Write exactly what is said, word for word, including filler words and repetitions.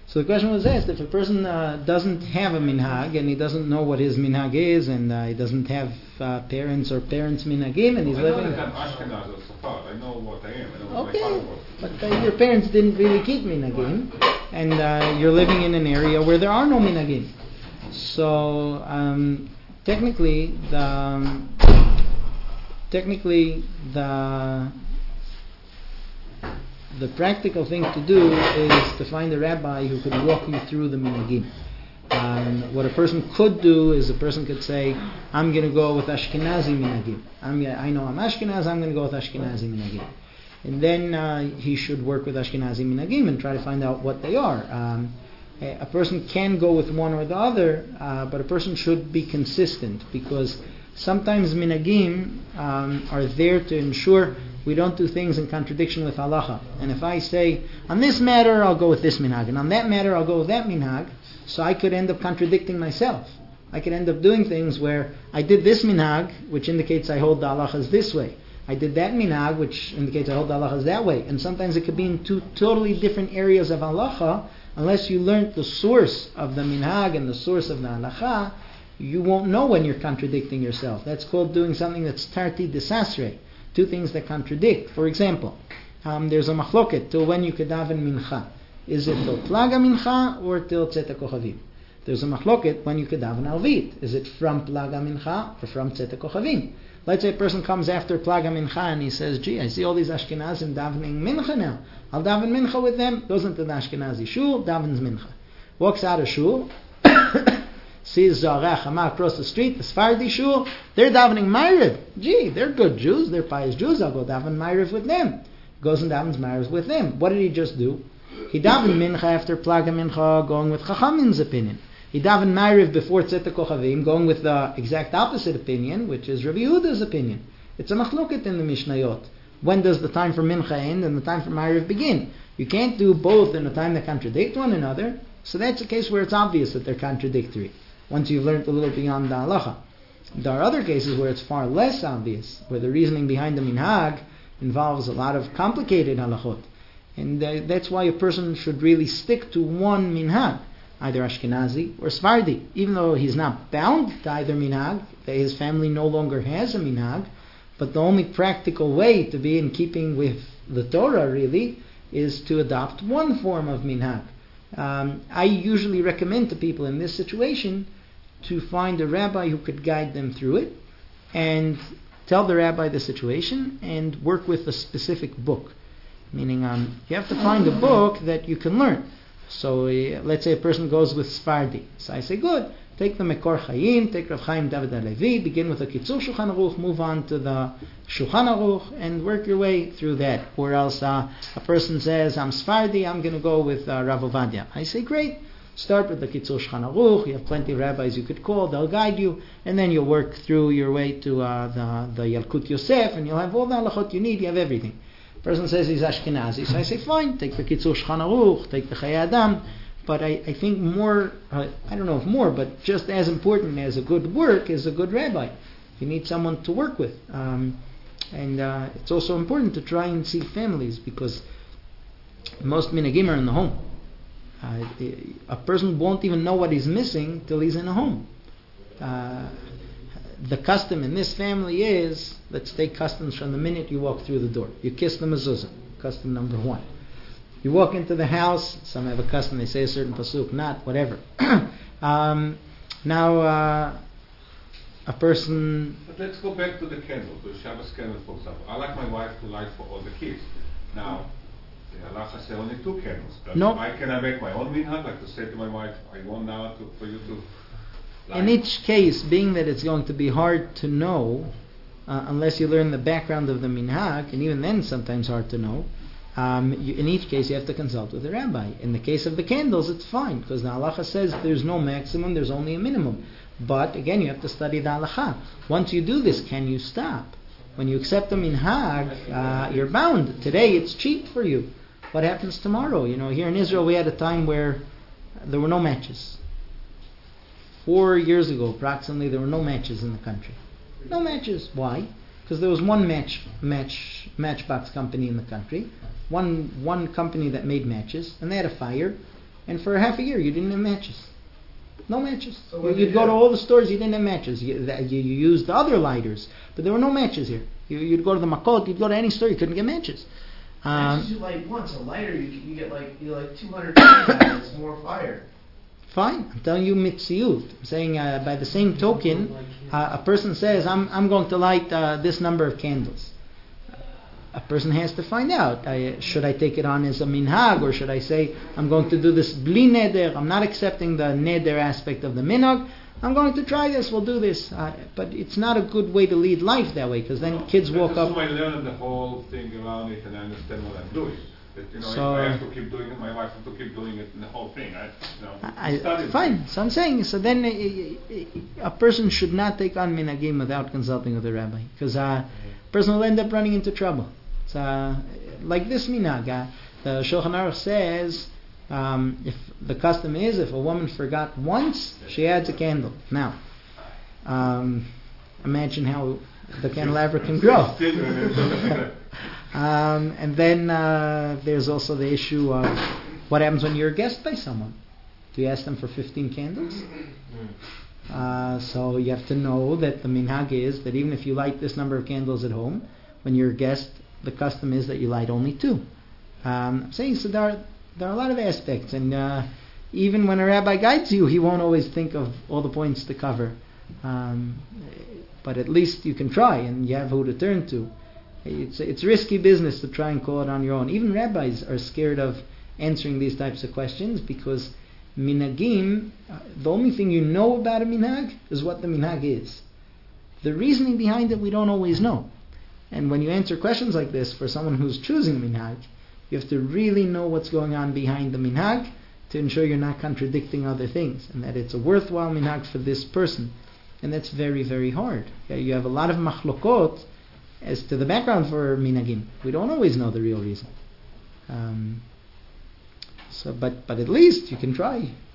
So the question was asked, if a person uh, doesn't have a minhag and he doesn't know what his minhag is, and uh, he doesn't have uh, parents or parents' minhagim, and he's well, living... I know that I'm Ashkenaz or Safard. I know what I am. I know what okay, my father was. but uh, your parents didn't really keep minhagim, and uh, you're living in an area where there are no minhagim. So um, technically, the um, technically the the practical thing to do is to find a rabbi who could walk you through the minhagim. Um, what a person could do is a person could say, I'm going to go with Ashkenazi minhagim. I'm, I know I'm Ashkenaz, I'm going to go with Ashkenazi minhagim. And then uh, he should work with Ashkenazi minhagim and try to find out what they are. Um, a, a person can go with one or the other, uh, but a person should be consistent, because sometimes minhagim um, are there to ensure we don't do things in contradiction with halacha. And if I say, on this matter I'll go with this minhag, and on that matter I'll go with that minhag, so I could end up contradicting myself. I could end up doing things where I did this minhag, which indicates I hold the halachas this way. I did that minhag, which indicates I hold the halachas that way. And sometimes it could be in two totally different areas of halacha. Unless you learn the source of the minhag and the source of the halacha, you won't know when you're contradicting yourself. That's called doing something that's tarti desasre. Two things that contradict. For example, um, there's a machloket till when you could daven mincha. Is it till plaga mincha or till tzeta kochavim? There's a machloket when you could daven alvit. Is it from plaga mincha or from tzeta kochavim? Let's say a person comes after plaga mincha and he says, gee, I see all these Ashkenazim davening mincha now. I'll daven mincha with them. Goes into the Ashkenazi shul, davens mincha. Walks out of shul, sees Zareh Hama across the street, the Sephardi shul, they're davening Ma'ariv. Gee, they're good Jews, they're pious Jews, I'll go daven Ma'ariv with them. Goes and davens Ma'ariv with them. What did he just do? He davened Mincha after Plaga Mincha, going with Chachamim's opinion. He davened Ma'ariv before Tzeta Kochavim, going with the exact opposite opinion, which is Rabbi Yehuda's opinion. It's a machloket in the Mishnayot. When does the time for Mincha end and the time for Ma'ariv begin? You can't do both in a time that contradict one another. So that's a case where it's obvious that they're contradictory, once you've learned a little beyond the halacha. There are other cases where it's far less obvious, where the reasoning behind the minhag involves a lot of complicated halachot. And uh, that's why a person should really stick to one minhag, either Ashkenazi or Sephardi. Even though he's not bound to either minhag, his family no longer has a minhag, but the only practical way to be in keeping with the Torah, really, is to adopt one form of minhag. Um, I usually recommend to people in this situation to find a rabbi who could guide them through it, and tell the rabbi the situation and work with a specific book. Meaning, um, you have to find a book that you can learn. So, uh, let's say a person goes with Sephardi. So I say, good, take the Mekor Chaim, take Rav Chaim David HaLevi, begin with the Kitzur Shulchan Aruch, move on to the Shulchan Aruch, and work your way through that. Or else uh, a person says, I'm Sephardi, I'm going to go with uh, Rav Ovadia. I say, great. Start with the Kitzur Shulchan Aruch. You have plenty of rabbis you could call. They'll guide you. And then you'll work through your way to uh, the, the Yalkut Yosef, and you'll have all the halachot you need. You have everything. Person says he's Ashkenazi, so I say, fine, take the Kitzur Shulchan Aruch, take the Chayei Adam. But I, I think more, uh, I don't know if more, but just as important as a good work is a good rabbi. You need someone to work with. Um, and uh, it's also important to try and see families, because most minhagim are in the home. Uh, a person won't even know what he's missing till he's in a home. Uh, the custom in this family is, let's take customs from the minute you walk through the door. You kiss the mezuzah, custom number one. You walk into the house, some have a custom, they say a certain pasuk, not, whatever. um, now, uh, a person... But let's go back to the candle, to the Shabbos candle, for example. I like my wife to light for all the kids. Now, the halacha say only two candles. But no. I can I make my own minhag, like to say to my wife, I want now to, for you to light. In each case, being that it's going to be hard to know, uh, unless you learn the background of the minhag, and even then sometimes hard to know, Um, you, in each case, you have to consult with a rabbi. In the case of the candles, it's fine, because the halacha says there's no maximum, there's only a minimum. But, again, you have to study the halacha. Once you do this, can you stop? When you accept the minhag, uh, you're bound. Today, it's cheap for you. What happens tomorrow? You know, here in Israel, we had a time where there were no matches. Four years ago, approximately, there were no matches in the country. No matches. Why? Because there was one match, match, matchbox company in the country. One one company that made matches, and they had a fire, and for half a year you didn't have matches. No matches. So You- what you'd did go you to do? all the stores, you didn't have matches. You, that, you, you used other lighters, but there were no matches here. You, you'd go to the Makot, you'd go to any store, you couldn't get matches. Matches Um, you light once, a lighter you, you get like you like two hundred times it's more fire. fine, I'm telling you mitziyut. I'm saying uh, by the same token, uh, a person says, I'm, I'm going to light uh, this number of candles. A person has to find out, I, should I take it on as a minhag, or should I say, I'm going to do this bli neder, I'm not accepting the neder aspect of the minhag, I'm going to try this, we'll do this. Uh, but it's not a good way to lead life that way, because then kids walk Let's up... assume I learn the whole thing around it and I understand what I'm doing. That, you know, So- if I have to keep doing it, my wife has to keep doing it, and the whole thing. I, you know, I, studied fine, it. so I'm saying, so then uh, uh, a person should not take on minhagim without consulting with the rabbi, because uh, a person will end up running into trouble. So, uh, like this minhag, uh, the Shulchan Aruch says, um, if the custom is, if a woman forgot once, she adds a candle. Now, um, imagine how the candelabra can grow. Still, uh, Um, and then uh, there's also the issue of what happens when you're a guest by someone. Do you ask them for fifteen candles? Uh, so you have to know that the minhag is that even if you light this number of candles at home, when you're a guest, the custom is that you light only two. Um, I'm saying so there are, there are a lot of aspects, and uh, even when a rabbi guides you, he won't always think of all the points to cover. Um, but at least you can try, and you have who to turn to. It's it's risky business to try and call it on your own. Even rabbis are scared of answering these types of questions because minhagim, uh, the only thing you know about a minhag is what the minhag is. The reasoning behind it we don't always know. And when you answer questions like this for someone who's choosing a minhag, you have to really know what's going on behind the minhag to ensure you're not contradicting other things and that it's a worthwhile minhag for this person. And that's very, very hard. Okay? You have a lot of machlokot as to the background for minhagim. We don't always know the real reason. Um, so, but but at least you can try.